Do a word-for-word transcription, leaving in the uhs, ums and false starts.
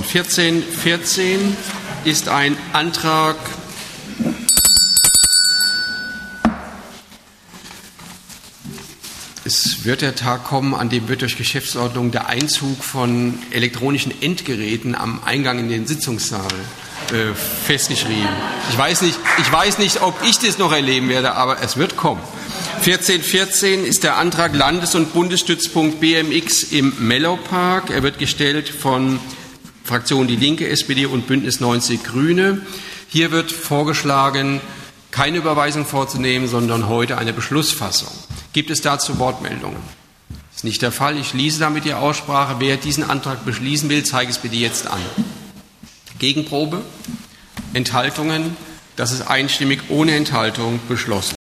vierzehn vierzehn ist ein Antrag Es wird der Tag kommen, an dem wird durch Geschäftsordnung der Einzug von elektronischen Endgeräten am Eingang in den Sitzungssaal äh, festgeschrieben. Ich weiß nicht, ich weiß nicht, ob ich das noch erleben werde, aber es wird kommen. vierzehn vierzehn ist der Antrag Landes- und Bundesstützpunkt B M X im Mellowpark. Er wird gestellt von Fraktionen Die Linke, S P D und Bündnis neunzig Grüne. Hier wird vorgeschlagen, keine Überweisung vorzunehmen, sondern heute eine Beschlussfassung. Gibt es dazu Wortmeldungen? Das ist nicht der Fall. Ich schließe damit die Aussprache. Wer diesen Antrag beschließen will, zeige es bitte jetzt an. Gegenprobe? Enthaltungen? Das ist einstimmig ohne Enthaltung beschlossen.